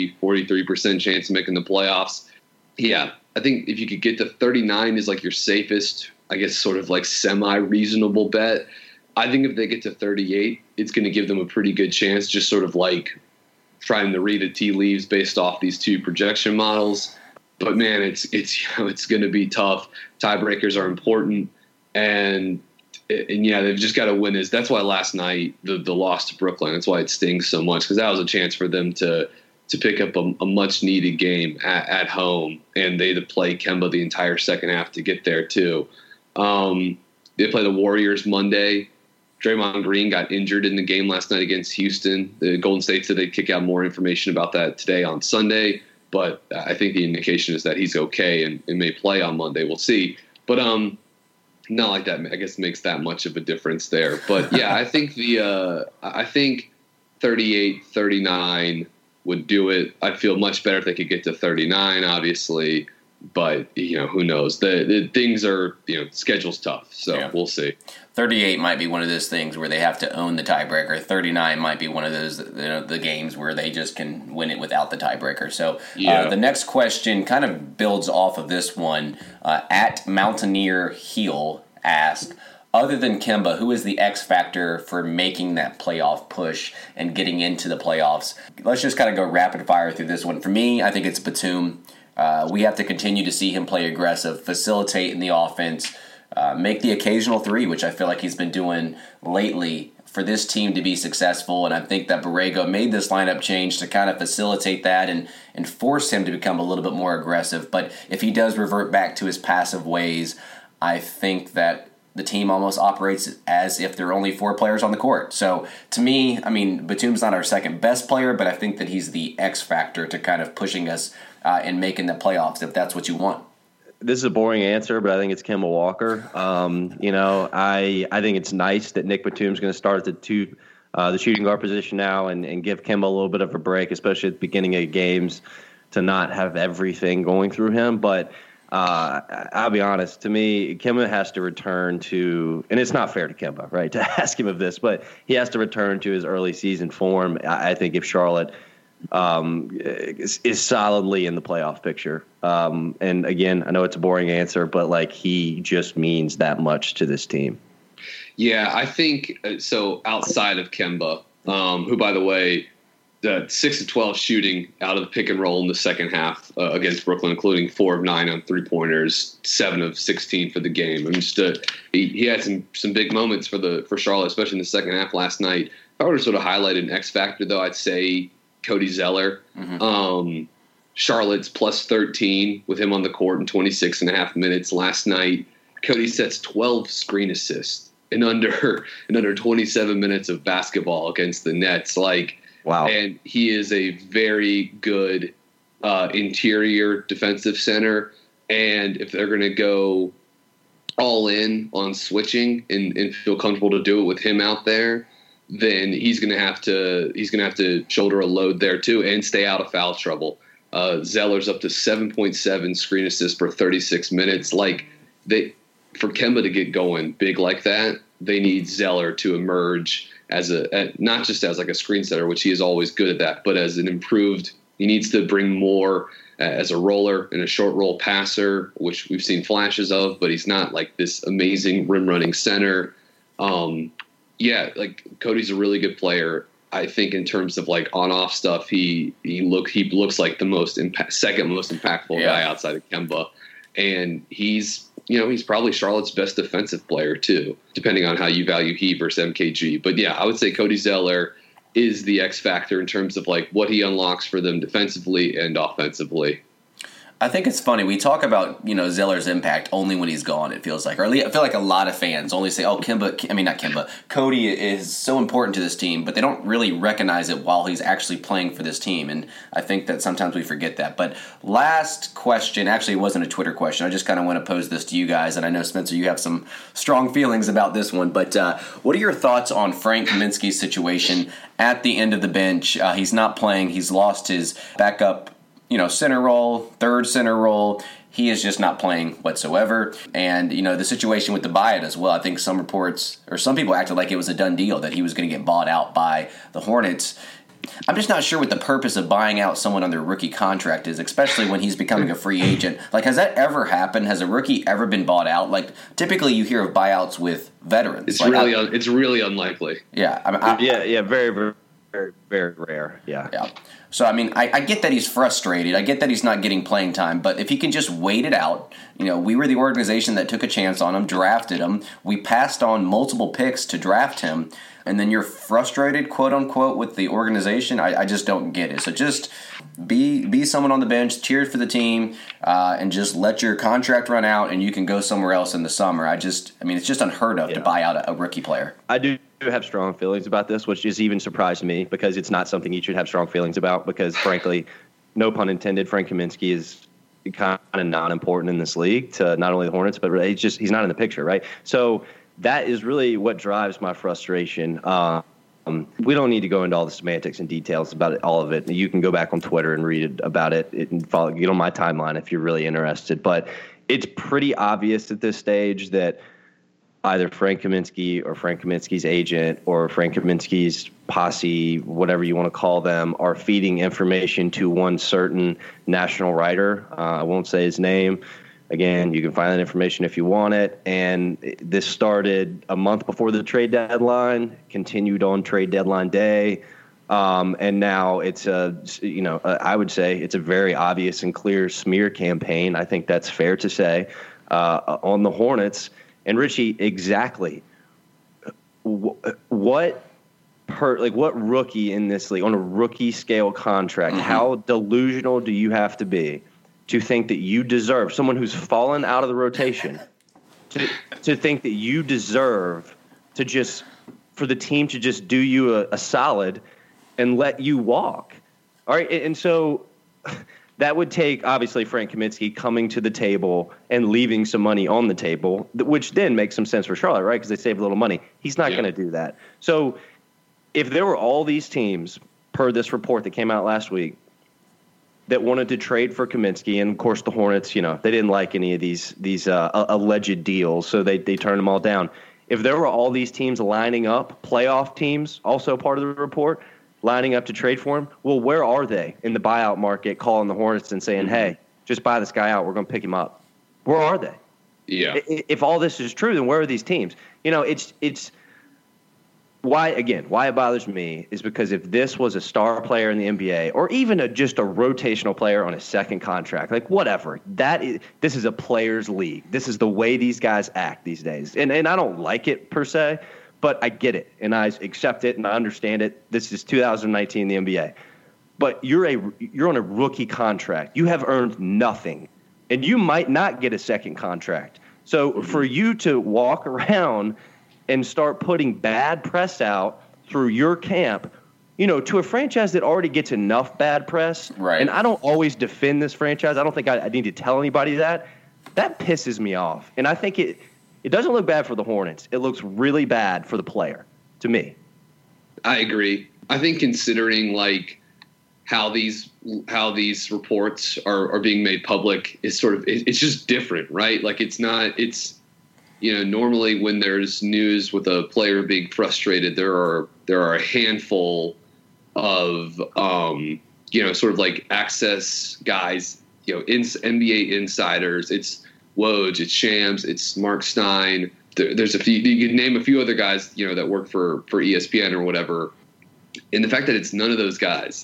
Speaker 5: 43% chance of making the playoffs. Yeah, I think if you could get to 39 is like your safest, I guess, sort of like semi-reasonable bet. I think if they get to 38, it's going to give them a pretty good chance, just sort of like trying to read the tea leaves based off these 2 projection models. But man, it's going to be tough. Tiebreakers are important, and yeah, they've just got to win this. That's why last night, the loss to Brooklyn, that's why it stings so much, because that was a chance for them to pick up a much-needed game at home, and they had to play Kemba the entire second half to get there, too. They play the Warriors Monday. Draymond Green got injured in the game last night against Houston. The Golden State said they'd kick out more information about that today on Sunday, but I think the indication is that he's okay and may play on Monday. We'll see. But not like that, I guess, makes that much of a difference there. But yeah, I think I think 38, 39 would do it. I'd feel much better if they could get to 39, obviously. But, you know, who knows? The things are, schedule's tough. So yeah. We'll see.
Speaker 3: 38 might be one of those things where they have to own the tiebreaker. 39 might be one of those, the games where they just can win it without the tiebreaker. So the next question kind of builds off of this one. At Mountaineer Heel asked, other than Kemba, who is the X factor for making that playoff push and getting into the playoffs? Let's just kind of go rapid fire through this one. For me, I think it's Batum. We have to continue to see him play aggressive, facilitate in the offense, make the occasional 3, which I feel like he's been doing lately for this team to be successful. And I think that Borrego made this lineup change to kind of facilitate that and force him to become a little bit more aggressive. But if he does revert back to his passive ways, I think that the team almost operates as if there are only 4 players on the court. So to me, I mean, Batum's not our second best player, but I think that he's the X factor to kind of pushing us and making the playoffs, if that's what you want.
Speaker 4: This is a boring answer, but I think it's Kemba Walker. I think it's nice that Nick Batum's going to start at the shooting guard position now and give Kemba a little bit of a break, especially at the beginning of games, to not have everything going through him. But I'll be honest, to me, Kemba has to return to, and it's not fair to Kemba, right, to ask him of this, but he has to return to his early season form. I think if Charlotte is solidly in the playoff picture. And again, I know it's a boring answer, but like, he just means that much to this team.
Speaker 5: Yeah, I think so. Outside of Kemba, who, by the way, 6 of 12 shooting out of the pick and roll in the second half against Brooklyn, including 4 of 9 on 3-pointers, 7 of 16 for the game. I mean, he had some big moments for Charlotte, especially in the second half last night. If I were to sort of highlight an X factor, though, I'd say Cody Zeller. Mm-hmm. Charlotte's plus 13 with him on the court in 26 and a half minutes last night. Cody sets 12 screen assists in under 27 minutes of basketball against the Nets. Wow. And he is a very good interior defensive center. And if they're going to go all in on switching and feel comfortable to do it with him out there, then he's going to have to shoulder a load there too and stay out of foul trouble. Zeller's up to 7.7 screen assists per 36 minutes. For Kemba to get going big like that, they need Zeller to emerge as not just as like a screen setter, which he is always good at that, but as an improved. He needs to bring more as a roller and a short roll passer, which we've seen flashes of, but he's not like this amazing rim running center. Cody's a really good player. I think in terms of like on off stuff, he looks like the second most impactful guy outside of Kemba, and he's probably Charlotte's best defensive player too, depending on how you value he versus MKG. But yeah, I would say Cody Zeller is the X factor in terms of like what he unlocks for them defensively and offensively.
Speaker 3: I think it's funny. We talk about, Zeller's impact only when he's gone, it feels like. Or I feel like a lot of fans only say, Cody is so important to this team, but they don't really recognize it while he's actually playing for this team. And I think that sometimes we forget that. But last question, actually it wasn't a Twitter question. I just kind of want to pose this to you guys. And I know, Spencer, you have some strong feelings about this one. But what are your thoughts on Frank Kaminsky's situation at the end of the bench? He's not playing. He's lost his backup center role, third center role. He is just not playing whatsoever. And, the situation with the buyout as well. I think some reports or some people acted like it was a done deal that he was going to get bought out by the Hornets. I'm just not sure what the purpose of buying out someone on their rookie contract is, especially when he's becoming a free agent. Like, has that ever happened? Has a rookie ever been bought out? Like, typically you hear of buyouts with veterans.
Speaker 5: It's really unlikely.
Speaker 3: Yeah.
Speaker 4: Very, very, very, very rare. Yeah.
Speaker 3: So, I get that he's frustrated. I get that he's not getting playing time. But if he can just wait it out, we were the organization that took a chance on him, drafted him. We passed on multiple picks to draft him. And then you're frustrated, quote unquote, with the organization. I just don't get it. So just be someone on the bench, cheer for the team, and just let your contract run out, and you can go somewhere else in the summer. it's just unheard of to buy out a rookie player.
Speaker 4: I do have strong feelings about this, which is even surprised me because it's not something you should have strong feelings about because, frankly, no pun intended, Frank Kaminsky is kind of not important in this league to not only the Hornets, but he's not in the picture, right? So that is really what drives my frustration. We don't need to go into all the semantics and details about all of it. You can go back on Twitter and read about it and get on my timeline if you're really interested. But it's pretty obvious at this stage that either Frank Kaminsky or Frank Kaminsky's agent or Frank Kaminsky's posse, whatever you want to call them, are feeding information to one certain national writer. I won't say his name. Again, you can find that information if you want it. And this started a month before the trade deadline, continued on trade deadline day. And now it's I would say it's a very obvious and clear smear campaign. I think that's fair to say on the Hornets. And Richie, exactly what rookie in this league on a rookie scale contract? Mm-hmm. How delusional do you have to be to think that you deserve someone who's fallen out of the rotation to think that you deserve for the team to just do you a solid and let you walk? All right, and so that would take, obviously, Frank Kaminsky coming to the table and leaving some money on the table, which then makes some sense for Charlotte, right, because they save a little money. He's not going to do that. So if there were all these teams, per this report that came out last week, that wanted to trade for Kaminsky, and, of course, the Hornets, they didn't like any of these alleged deals, so they turned them all down. If there were all these teams lining up, playoff teams, also part of the report, lining up to trade for him, well, where are they in the buyout market calling the Hornets and saying, hey, just buy this guy out, we're going to pick him up? Where are they?
Speaker 5: Yeah.
Speaker 4: If all this is true, then where are these teams? It's why it bothers me is because if this was a star player in the NBA or even just a rotational player on a second contract, like whatever, this is a players' league. This is the way these guys act these days. And I don't like it per se, but I get it and I accept it and I understand it. This is 2019 in the NBA. But you're on a rookie contract. You have earned nothing, and you might not get a second contract. So for you to walk around and start putting bad press out through your camp, to a franchise that already gets enough bad press.
Speaker 3: Right.
Speaker 4: And I don't always defend this franchise. I don't think I need to tell anybody that. That pisses me off. And I think it doesn't look bad for the Hornets. It looks really bad for the player, to me.
Speaker 5: I agree. I think considering like how these reports are being made public is sort of, it's just different, right? Like normally when there's news with a player being frustrated, there are a handful of sort of like access guys, NBA insiders. It's Woj, it's Shams, it's Mark Stein. There's a few. You could name a few other guys, that work for ESPN or whatever. And the fact that it's none of those guys,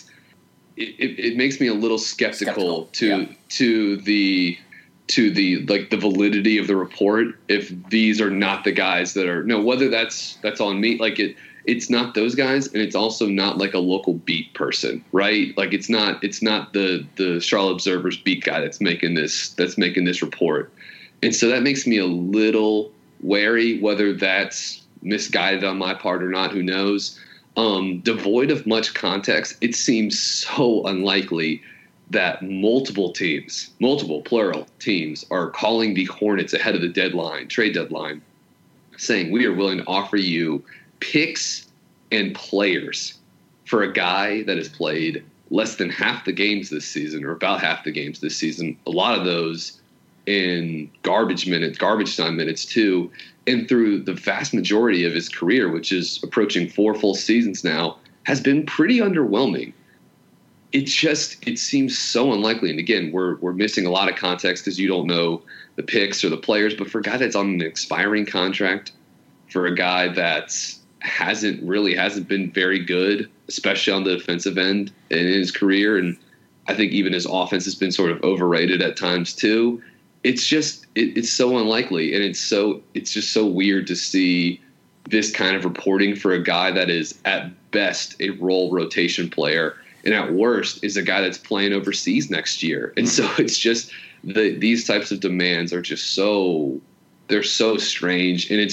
Speaker 5: it makes me a little skeptical to the like the validity of the report if these are not the guys that are whether that's on me, like it's not those guys, and it's also not like a local beat person, right? Like it's not the Charlotte Observer's beat guy that's making this report. And so that makes me a little wary, whether that's misguided on my part or not, who knows. Devoid of much context, it seems so unlikely that multiple plural teams are calling the Hornets ahead of the trade deadline, saying we are willing to offer you picks and players for a guy that has played less than half the games this season, or about half the games this season. A lot of those in garbage time minutes too. And through the vast majority of his career, which is approaching 4 full seasons now, has been pretty underwhelming. It seems so unlikely. And again, we're missing a lot of context because you don't know the picks or the players. But for a guy that's on an expiring contract, for a guy that hasn't been very good, especially on the defensive end in his career, and I think even his offense has been sort of overrated at times too. It's just it's so unlikely, and it's just so weird to see this kind of reporting for a guy that is at best a role rotation player, and at worst is a guy that's playing overseas next year. And so it's just these types of demands are just they're so strange, and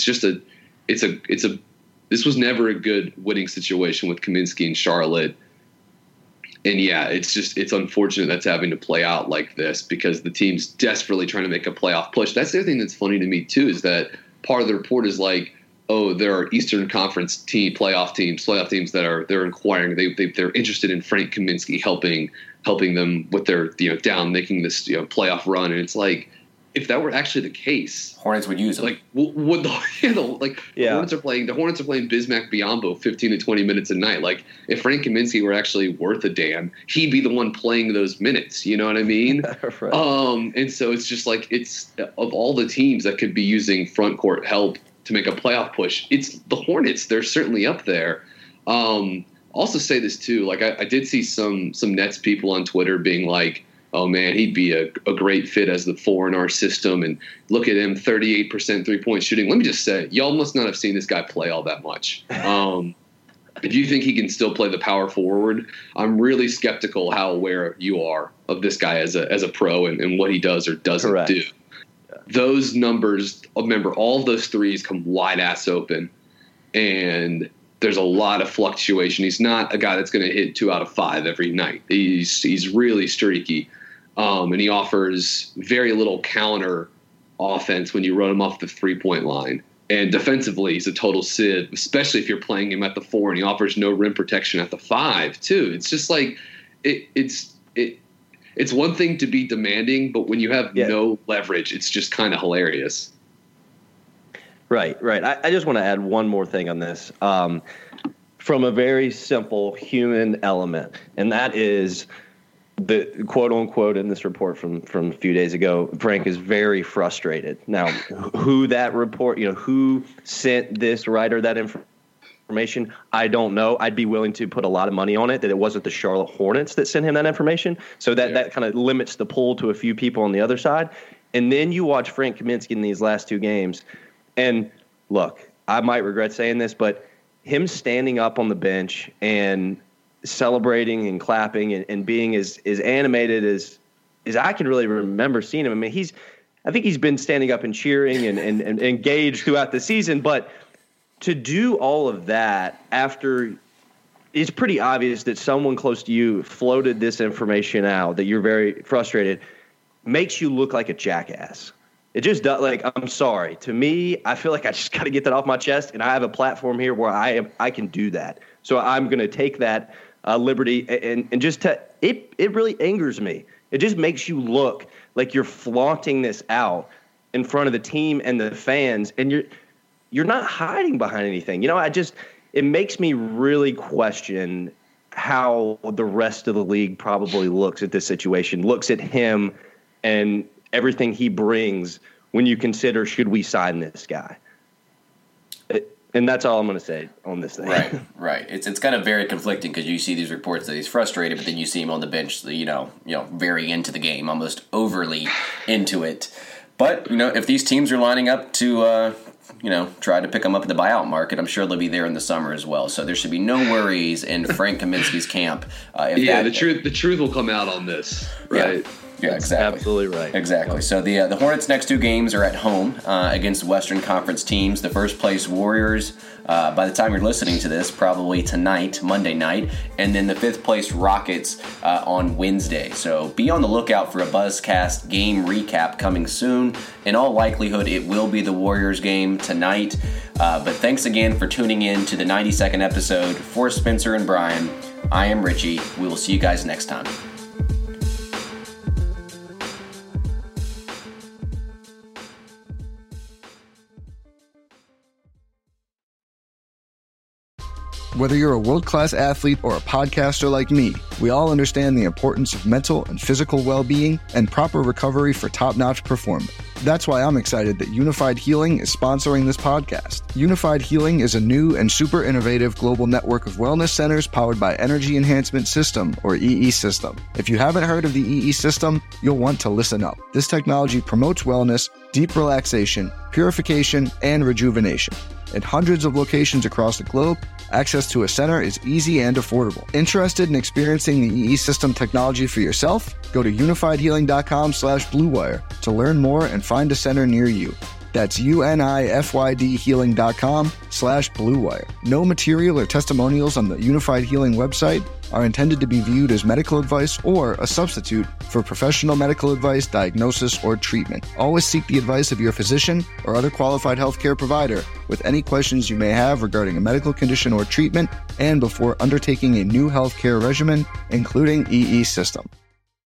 Speaker 5: this was never a good winning situation with Kaminsky and Charlotte. And yeah, it's unfortunate that's having to play out like this because the team's desperately trying to make a playoff push. That's the other thing that's funny to me too, is that part of the report is like, oh, there are Eastern Conference playoff teams they're inquiring. They're interested in Frank Kaminsky helping them with their making this playoff run. And it's like, if that were actually the case,
Speaker 3: Hornets would use them.
Speaker 5: Like, would the Hornets are playing Bismack Biyombo 15 to 20 minutes a night. Like, if Frank Kaminsky were actually worth a damn, he'd be the one playing those minutes. You know what I mean?
Speaker 4: Right.
Speaker 5: And so it's just like, it's of all the teams that could be using front court help to make a playoff push, it's the Hornets. They're certainly up there. Also say this too. Like, I did see some Nets people on Twitter being like, oh man, he'd be a great fit as the 4 in our system. And look at him, 38% 3-point shooting. Let me just say, y'all must not have seen this guy play all that much. If you think he can still play the power forward, I'm really skeptical how aware you are of this guy as a pro and what he does or doesn't
Speaker 4: Correct.
Speaker 5: do. Those numbers, remember, all of those threes come wide ass open, and there's a lot of fluctuation. He's not a guy that's going to hit 2 out of 5 every night. He's really streaky. And he offers very little counter offense when you run him off the 3-point line. And defensively, he's a total sieve, especially if you're playing him at the 4, and he offers no rim protection at the 5 too. It's just like it's one thing to be demanding, but when you have no leverage, it's just kind of hilarious.
Speaker 4: Right. I just want to add one more thing on this from a very simple human element, and that is the quote unquote in this report from a few days ago, Frank is very frustrated. Now, who that report, who sent this writer that information, information? I don't know. I'd be willing to put a lot of money on it that it wasn't the Charlotte Hornets that sent him that information. So that kind of limits the pull to a few people on the other side. And then you watch Frank Kaminsky in these last 2 games. And look, I might regret saying this, but him standing up on the bench and celebrating and clapping and being as animated as I can really remember seeing him. I mean, I think he's been standing up and cheering and engaged throughout the season, but to do all of that after it's pretty obvious that someone close to you floated this information out, that you're very frustrated, makes you look like a jackass. It just does. Like, I'm sorry. To me, I feel like I just got to get that off my chest, and I have a platform here where I can do that. So I'm going to take that liberty and just it really angers me. It just makes you look like you're flaunting this out in front of the team and the fans, and you're not hiding behind anything. You know, it makes me really question how the rest of the league probably looks at this situation, looks at him and everything he brings when you consider, should we sign this guy? And that's all I'm going to say on this thing.
Speaker 3: Right. It's kind of very conflicting because you see these reports that he's frustrated, but then you see him on the bench, very into the game, almost overly into it. But, if these teams are lining up to, try to pick him up in the buyout market, I'm sure they'll be there in the summer as well. So there should be no worries in Frank Kaminsky's camp.
Speaker 5: The truth will come out on this, right?
Speaker 3: Yeah, exactly.
Speaker 4: Absolutely right.
Speaker 3: Exactly. So the Hornets' next 2 games are at home against Western Conference teams. The first place Warriors, by the time you're listening to this, probably tonight, Monday night, and then the 5th place Rockets on Wednesday. So be on the lookout for a Buzzcast game recap coming soon. In all likelihood, it will be the Warriors game tonight. But thanks again for tuning in to the 92nd episode. For Spencer and Brian, I am Richie. We will see you guys next time.
Speaker 8: Whether you're a world-class athlete or a podcaster like me, we all understand the importance of mental and physical well-being and proper recovery for top-notch performance. That's why I'm excited that Unified Healing is sponsoring this podcast. Unified Healing is a new and super innovative global network of wellness centers powered by Energy Enhancement System, or EE System. If you haven't heard of the EE System, you'll want to listen up. This technology promotes wellness, deep relaxation, purification, and rejuvenation. In hundreds of locations across the globe, access to a center is easy and affordable. Interested in experiencing the EE System technology for yourself? Go to unifiedhealing.com/bluewire to learn more and find a center near you. That's unifydhealing.com/bluewire. No material or testimonials on the Unified Healing website are intended to be viewed as medical advice or a substitute for professional medical advice, diagnosis, or treatment. Always seek the advice of your physician or other qualified healthcare provider with any questions you may have regarding a medical condition or treatment and before undertaking a new healthcare regimen, including EE System.